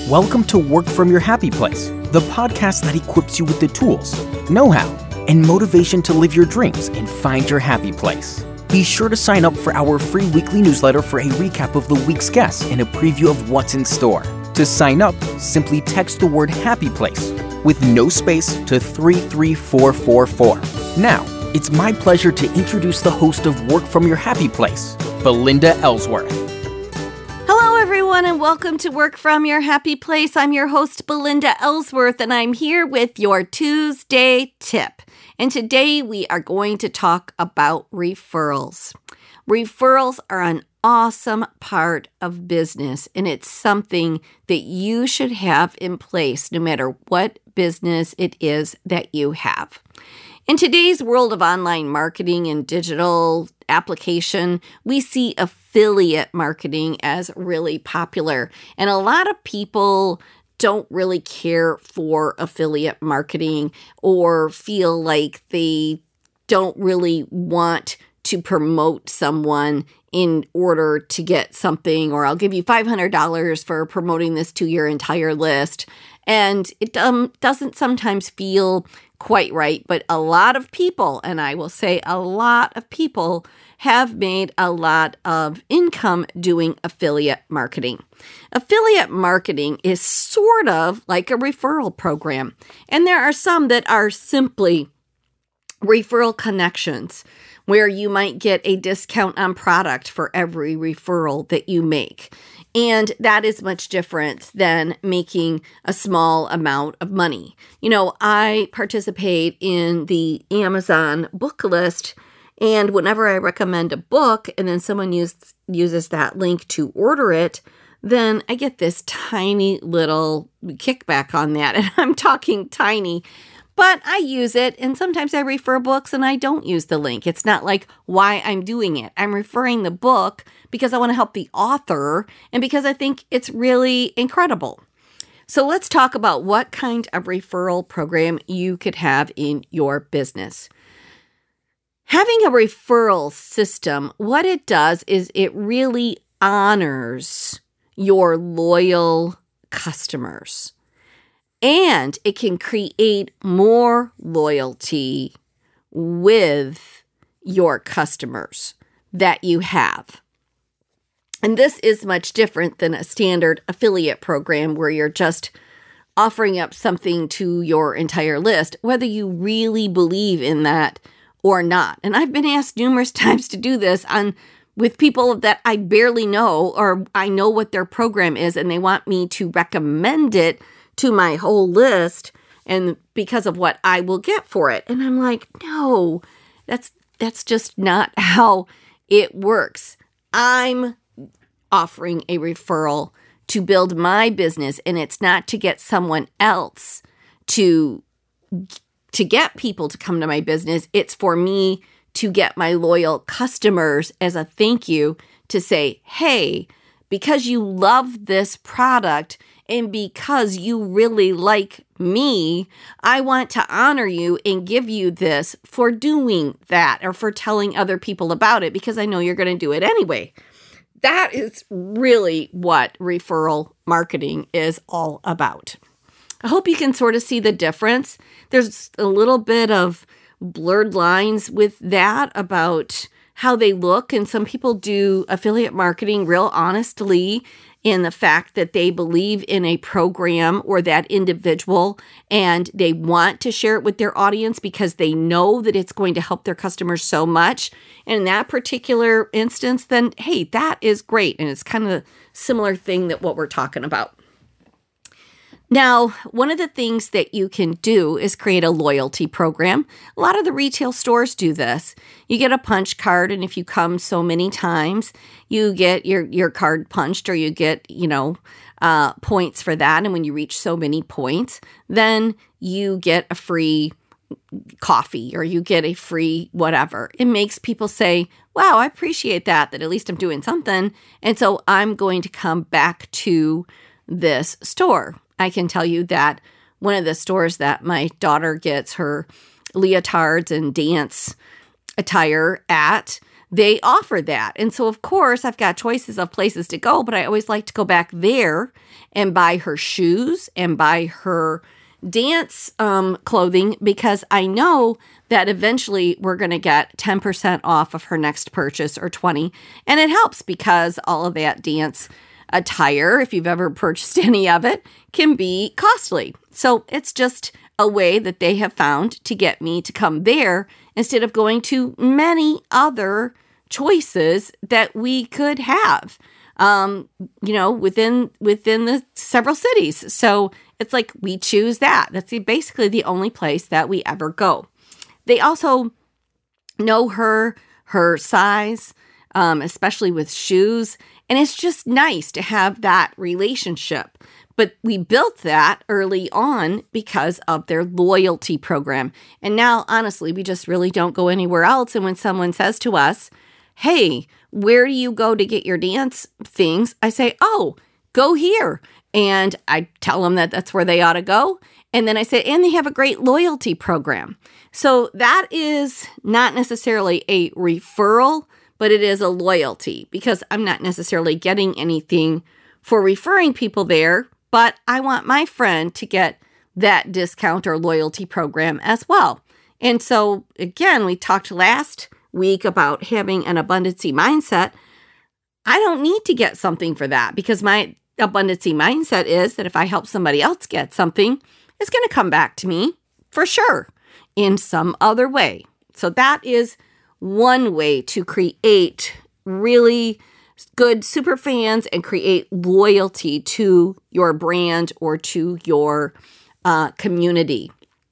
Welcome to Work From Your Happy Place, the podcast that equips you with the tools, know-how, and motivation to live your dreams and find your happy place. Be sure to sign up for our free weekly newsletter for a recap of the week's guests and a preview of what's in store. To sign up, simply text the word Happy Place with no space to 33444. Now, it's my pleasure to introduce the host of Work From Your Happy Place, Belinda Ellsworth. Hello, everyone, and welcome to Work From Your Happy Place. I'm your host, Belinda Ellsworth, and I'm here with your Tuesday tip. And today we are going to talk about referrals. Referrals are an awesome part of business, and it's something that you should have in place no matter what business it is that you have. In today's world of online marketing and digital application, we see affiliate marketing as really popular. And a lot of people don't really care for affiliate marketing or feel like they don't really want to promote someone in order to get something, or I'll give you $500 for promoting this to your entire list. And it doesn't sometimes feel quite right, but a lot of people, and I will say a lot of people, have made a lot of income doing affiliate marketing. Affiliate marketing is sort of like a referral program, and there are some that are simply referral connections, where you might get a discount on product for every referral that you make. And that is much different than making a small amount of money. You know, I participate in the Amazon book list, and whenever I recommend a book and then someone uses that link to order it, then I get this tiny little kickback on that. And I'm talking tiny. But I use it, and sometimes I refer books and I don't use the link. It's not like why I'm doing it. I'm referring the book because I want to help the author and because I think it's really incredible. So let's talk about what kind of referral program you could have in your business. Having a referral system, what it does is it really honors your loyal customers. And it can create more loyalty with your customers that you have. And this is much different than a standard affiliate program where you're just offering up something to your entire list, whether you really believe in that or not. And I've been asked numerous times to do this with people that I barely know, or I know what their program is, and they want me to recommend it to my whole list, and because of what I will get for it. And I'm like, no, that's just not how it works. I'm offering a referral to build my business, and it's not to get someone else to get people to come to my business. It's for me to get my loyal customers as a thank you to say, hey, because you love this product and because you really like me, I want to honor you and give you this for doing that or for telling other people about it because I know you're going to do it anyway. That is really what referral marketing is all about. I hope you can sort of see the difference. There's a little bit of blurred lines with that about how they look, and some people do affiliate marketing real honestly in the fact that they believe in a program or that individual and they want to share it with their audience because they know that it's going to help their customers so much. And in that particular instance, then, hey, that is great. And it's kind of a similar thing that what we're talking about. Now, one of the things that you can do is create a loyalty program. A lot of the retail stores do this. You get a punch card, and if you come so many times, you get your card punched, or you get, points for that. And when you reach so many points, then you get a free coffee or you get a free whatever. It makes people say, wow, I appreciate that at least I'm doing something. And so I'm going to come back to this store. I can tell you that one of the stores that my daughter gets her leotards and dance attire at, they offer that. And so, of course, I've got choices of places to go, but I always like to go back there and buy her shoes and buy her dance clothing, because I know that eventually we're going to get 10% off of her next purchase, or 20%. And it helps because all of that dance attire, if you've ever purchased any of it, can be costly. So it's just a way that they have found to get me to come there instead of going to many other choices that we could have, within the several cities. So it's like we choose that. That's basically the only place that we ever go. They also know her size, especially with shoes. And it's just nice to have that relationship. But we built that early on because of their loyalty program. And now, honestly, we just really don't go anywhere else. And when someone says to us, hey, where do you go to get your dance things? I say, oh, go here. And I tell them that that's where they ought to go. And then I say, and they have a great loyalty program. So that is not necessarily a referral, but it is a loyalty, because I'm not necessarily getting anything for referring people there, but I want my friend to get that discount or loyalty program as well. And so, again, we talked last week about having an abundancy mindset. I don't need to get something for that, because my abundancy mindset is that if I help somebody else get something, it's going to come back to me for sure in some other way. So that is one way to create really good super fans and create loyalty to your brand or to your community.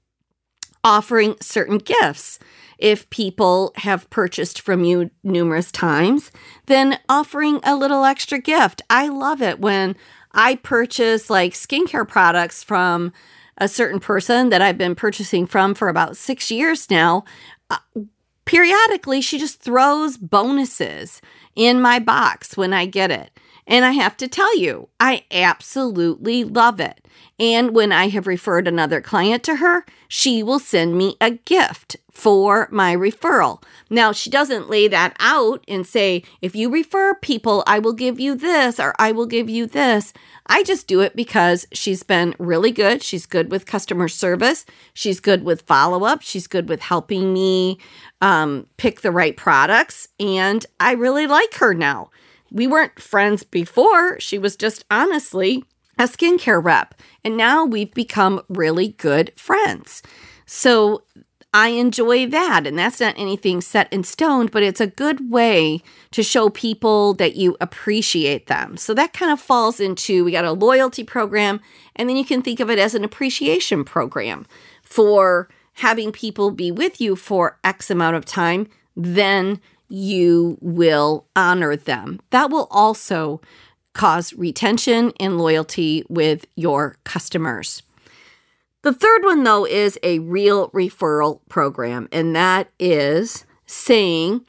Offering certain gifts. If people have purchased from you numerous times, then offering a little extra gift. I love it when I purchase like skincare products from a certain person that I've been purchasing from for about 6 years now. Periodically, she just throws bonuses in my box when I get it. And I have to tell you, I absolutely love it. And when I have referred another client to her, she will send me a gift for my referral. Now, she doesn't lay that out and say, if you refer people, I will give you this or I will give you this. I just do it because she's been really good. She's good with customer service. She's good with follow-up. She's good with helping me pick the right products. And I really like her now. We weren't friends before. She was just honestly a skincare rep. And now we've become really good friends. So I enjoy that. And that's not anything set in stone, but it's a good way to show people that you appreciate them. So that kind of falls into, we got a loyalty program, and then you can think of it as an appreciation program for having people be with you for X amount of time. Then you will honor them. That will also cause retention and loyalty with your customers. The third one, though, is a real referral program, and that is saying,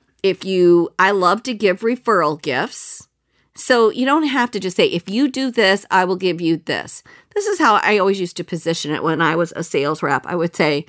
I love to give referral gifts, so you don't have to just say, if you do this, I will give you this. This is how I always used to position it when I was a sales rep. I would say,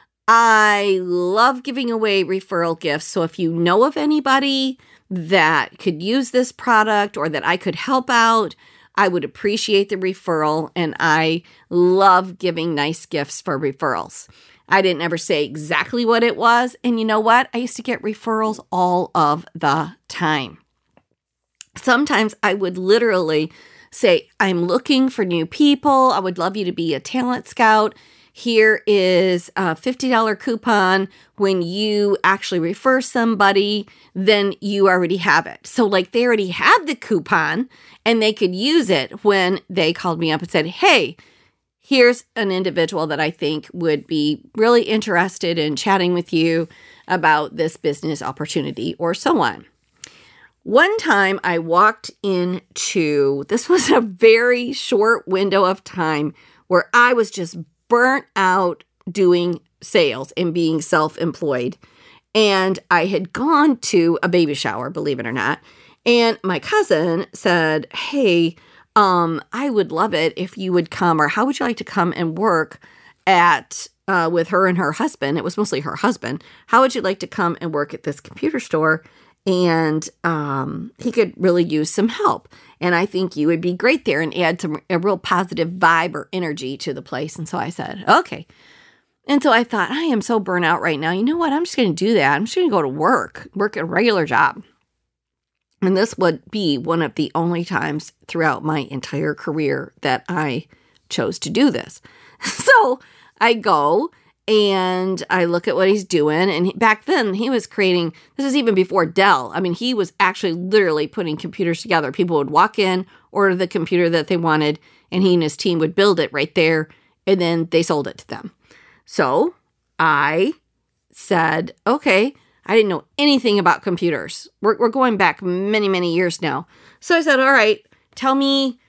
I love giving away referral gifts, so if you know of anybody that could use this product or that I could help out, I would appreciate the referral, and I love giving nice gifts for referrals. I didn't ever say exactly what it was, and you know what? I used to get referrals all of the time. Sometimes I would literally say, I'm looking for new people. I would love you to be a talent scout. Here is a $50 coupon. When you actually refer somebody, then you already have it. So like they already had the coupon and they could use it when they called me up and said, hey, here's an individual that I think would be really interested in chatting with you about this business opportunity or so on. One time I walked into, this was a very short window of time where I was just burnt out doing sales and being self-employed. And I had gone to a baby shower, believe it or not. And my cousin said, hey, I would love it if you would come, or how would you like to come and work with her and her husband? It was mostly her husband. How would you like to come and work at this computer store and he could really use some help. And I think you would be great there and add a real positive vibe or energy to the place. And so I said, okay. And so I thought, I am so burnt out right now. You know what? I'm just going to do that. I'm just going to go to work a regular job. And this would be one of the only times throughout my entire career that I chose to do this. So I go and I look at what he's doing. And back then he was creating, this is even before Dell. I mean, he was actually literally putting computers together. People would walk in, order the computer that they wanted, and he and his team would build it right there. And then they sold it to them. So I said, okay, I didn't know anything about computers. We're going back many, many years now. So I said, all right, tell me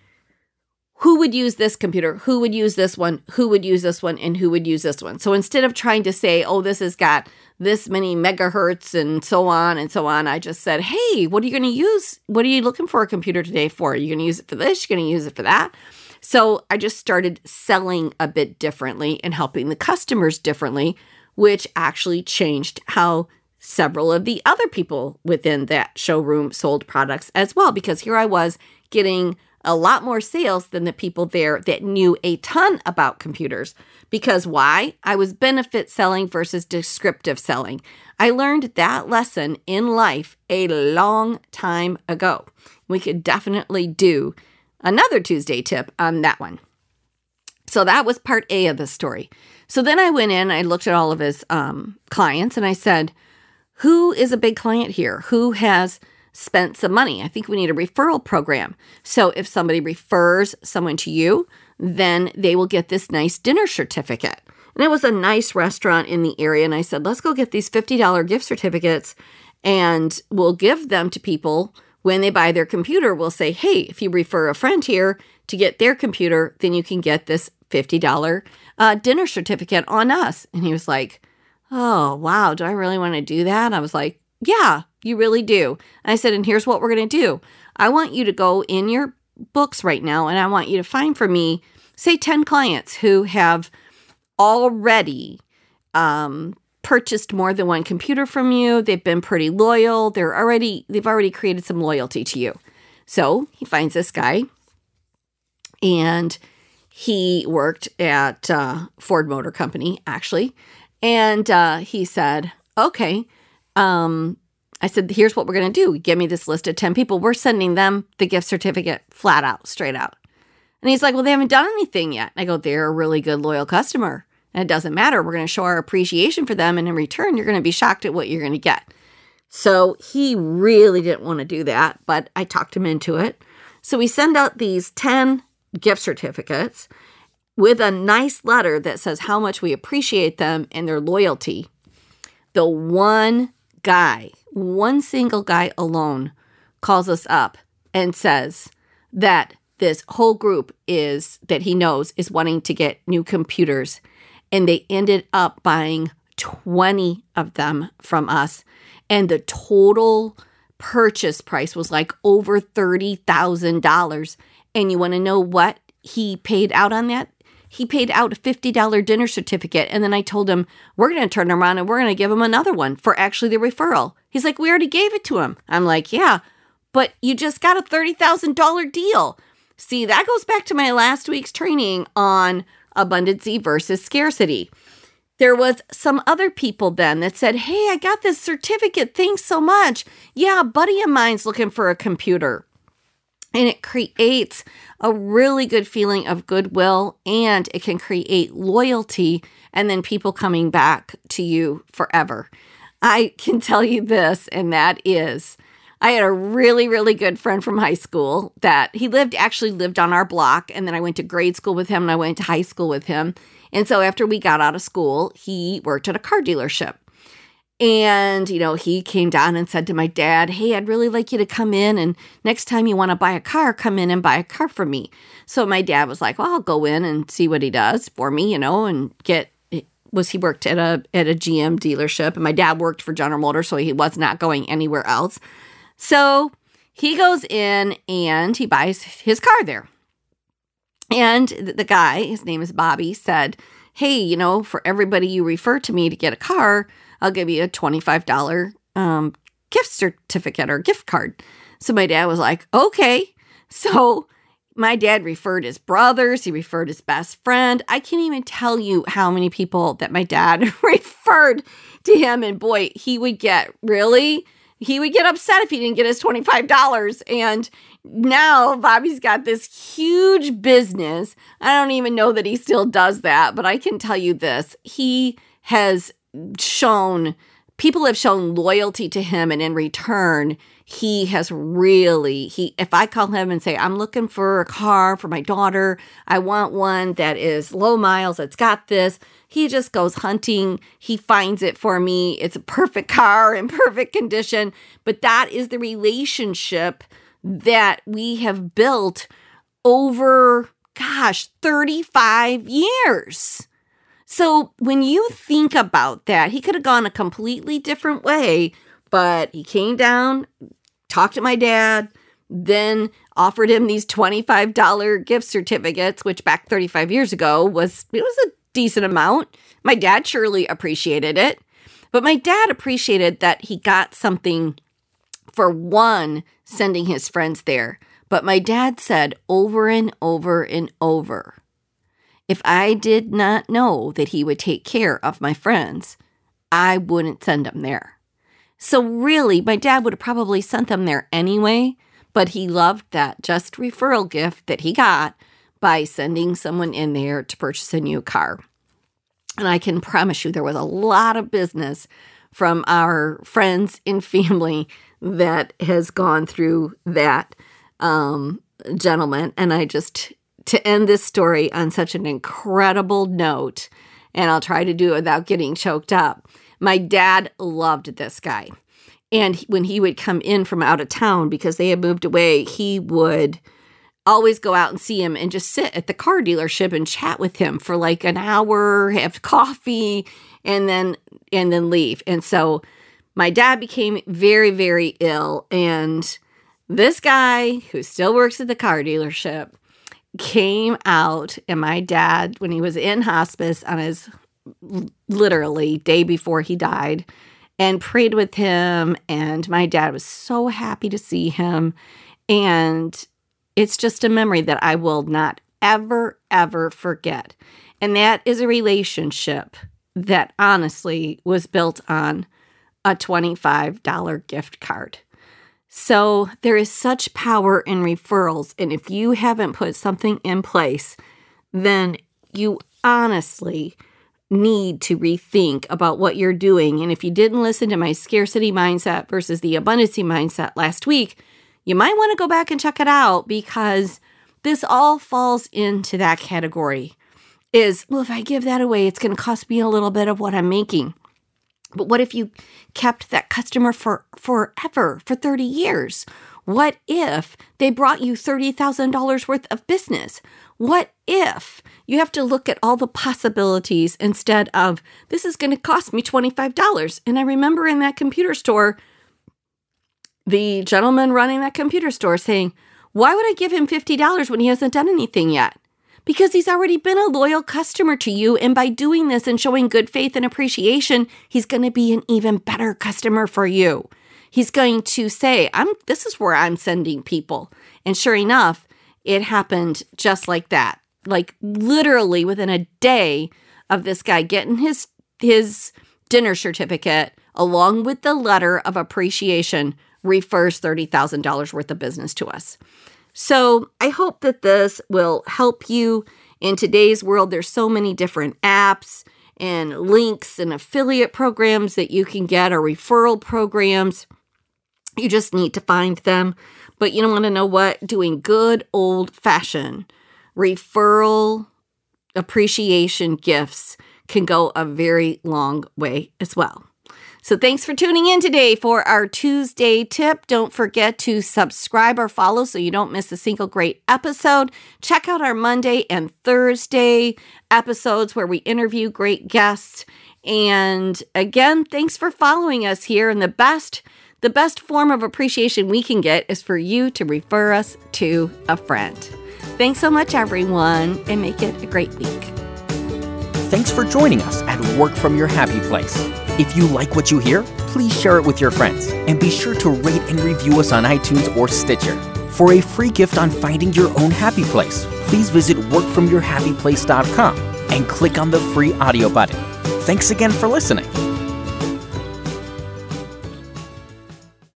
who would use this computer, who would use this one, who would use this one, and who would use this one. So instead of trying to say, oh, this has got this many megahertz and so on, I just said, hey, what are you going to use? What are you looking for a computer today for? Are you going to use it for this? You're going to use it for that? So I just started selling a bit differently and helping the customers differently, which actually changed how several of the other people within that showroom sold products as well, because here I was getting a lot more sales than the people there that knew a ton about computers. Because why? I was benefit selling versus descriptive selling. I learned that lesson in life a long time ago. We could definitely do another Tuesday tip on that one. So that was part A of the story. So then I went in, I looked at all of his clients, and I said, who is a big client here? Who has spent some money? I think we need a referral program. So if somebody refers someone to you, then they will get this nice dinner certificate. And it was a nice restaurant in the area. And I said, let's go get these $50 gift certificates and we'll give them to people when they buy their computer. We'll say, hey, if you refer a friend here to get their computer, then you can get this $50 dinner certificate on us. And he was like, oh, wow, do I really want to do that? I was like, yeah, you really do. And I said, and here's what we're going to do. I want you to go in your books right now, and I want you to find for me, say 10 clients who have already purchased more than one computer from you. They've been pretty loyal. They've already created some loyalty to you. So he finds this guy, and he worked at Ford Motor Company, actually. And he said, okay, I said, here's what we're going to do. Give me this list of 10 people. We're sending them the gift certificate flat out, straight out. And he's like, well, they haven't done anything yet. I go, they're a really good, loyal customer. And it doesn't matter. We're going to show our appreciation for them. And in return, you're going to be shocked at what you're going to get. So he really didn't want to do that, but I talked him into it. So we send out these 10 gift certificates with a nice letter that says how much we appreciate them and their loyalty. The one single guy alone calls us up and says that this whole group that he knows is wanting to get new computers. And they ended up buying 20 of them from us. And the total purchase price was like over $30,000. And you want to know what he paid out on that? He paid out a $50 dinner certificate. And then I told him, we're going to turn around and we're going to give him another one for actually the referral. He's like, we already gave it to him. I'm like, yeah, but you just got a $30,000 deal. See, that goes back to my last week's training on abundancy versus scarcity. There was some other people then that said, hey, I got this certificate. Thanks so much. Yeah, a buddy of mine's looking for a computer. And it creates a really good feeling of goodwill, and it can create loyalty and then people coming back to you forever. I can tell you this, and that is, I had a really, really good friend from high school that actually lived on our block. And then I went to grade school with him and I went to high school with him. And so after we got out of school, he worked at a car dealership. And, he came down and said to my dad, hey, I'd really like you to come in. And next time you want to buy a car, come in and buy a car from me. So my dad was like, well, I'll go in and see what he does for me, and he worked at a GM dealership. And my dad worked for General Motors, so he was not going anywhere else. So he goes in and he buys his car there. And the guy, his name is Bobby, said, hey, for everybody you refer to me to get a car, I'll give you a $25 gift certificate or gift card. So my dad was like, okay. So my dad referred his brothers. He referred his best friend. I can't even tell you how many people that my dad referred to him. And boy, he would get upset if he didn't get his $25. And now Bobby's got this huge business. I don't even know that he still does that, but I can tell you this. People have shown loyalty to him, and in return, he has if I call him and say, I'm looking for a car for my daughter, I want one that is low miles, that's got this, he just goes hunting, he finds it for me, it's a perfect car in perfect condition. But that is the relationship that we have built over, 35 years. So when you think about that, he could have gone a completely different way, but he came down, talked to my dad, then offered him these $25 gift certificates, which back 35 years ago was a decent amount. My dad surely appreciated it, but my dad appreciated that he got something for one, sending his friends there. But my dad said over and over and over, if I did not know that he would take care of my friends, I wouldn't send them there. So really, my dad would have probably sent them there anyway, but he loved that just referral gift that he got by sending someone in there to purchase a new car. And I can promise you there was a lot of business from our friends and family that has gone through that gentleman. And to end this story on such an incredible note, and I'll try to do it without getting choked up. My dad loved this guy. And when he would come in from out of town, because they had moved away, he would always go out and see him and just sit at the car dealership and chat with him for like an hour, have coffee, and then leave. And so my dad became very, very ill. And this guy, who still works at the car dealership, came out, and my dad, when he was in hospice on his literally day before he died, and prayed with him, and my dad was so happy to see him. And it's just a memory that I will not ever, ever forget. And that is a relationship that honestly was built on a $25 gift card. So there is such power in referrals. And if you haven't put something in place, then you honestly need to rethink about what you're doing. And if you didn't listen to my scarcity mindset versus the abundancy mindset last week, you might want to go back and check it out, because this all falls into that category. If I give that away, it's going to cost me a little bit of what I'm making. But what if you kept that customer for forever, for 30 years? What if they brought you $30,000 worth of business? What if you have to look at all the possibilities instead of, this is going to cost me $25? And I remember in that computer store, the gentleman running that computer store saying, why would I give him $50 when he hasn't done anything yet? Because he's already been a loyal customer to you. And by doing this and showing good faith and appreciation, he's going to be an even better customer for you. He's going to say, this is where I'm sending people. And sure enough, it happened just like that. Like literally within a day of this guy getting his dinner certificate, along with the letter of appreciation, refers $30,000 worth of business to us. So I hope that this will help you in today's world. There's so many different apps and links and affiliate programs that you can get, or referral programs. You just need to find them. But you don't want to know what? Doing good old-fashioned referral appreciation gifts can go a very long way as well. So thanks for tuning in today for our Tuesday tip. Don't forget to subscribe or follow so you don't miss a single great episode. Check out our Monday and Thursday episodes where we interview great guests. And again, thanks for following us here. And the best form of appreciation we can get is for you to refer us to a friend. Thanks so much, everyone, and make it a great week. Thanks for joining us at Work From Your Happy Place. If you like what you hear, please share it with your friends and be sure to rate and review us on iTunes or Stitcher. For a free gift on finding your own happy place, please visit workfromyourhappyplace.com and click on the free audio button. Thanks again for listening.